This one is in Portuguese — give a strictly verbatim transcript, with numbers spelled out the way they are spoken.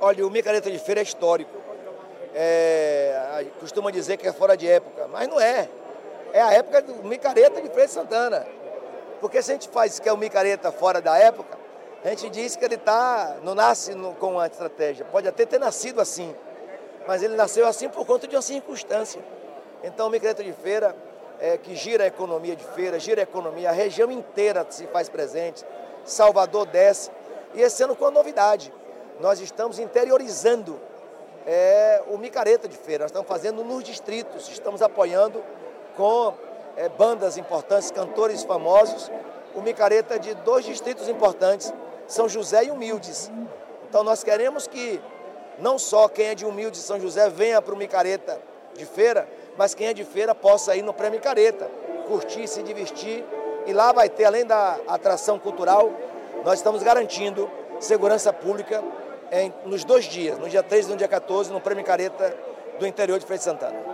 Olha, o Micareta de Feira é histórico. É, costuma dizer que é fora de época, mas não é. É a época do Micareta de Feira de Santana. Porque se a gente faz que é o Micareta fora da época, a gente diz que ele tá, não nasce no, com a estratégia. Pode até ter nascido assim, mas ele nasceu assim por conta de uma circunstância. Então o Micareta de Feira, é, que gira a economia de feira, gira a economia, a região inteira se faz presente, Salvador desce. E esse ano com uma novidade, nós estamos interiorizando é, o Micareta de Feira, nós estamos fazendo nos distritos, estamos apoiando com é, bandas importantes, cantores famosos, o Micareta de dois distritos importantes, São José e Humildes. Então nós queremos que não só quem é de Humildes e São José venha para o Micareta de Feira, mas quem é de Feira possa ir no pré-Micareta, curtir, se divertir, e lá vai ter, além da atração cultural, nós estamos garantindo segurança pública em, nos dois dias, no dia treze e no dia quatorze, no pré-Micareta do interior de Feira de Santana.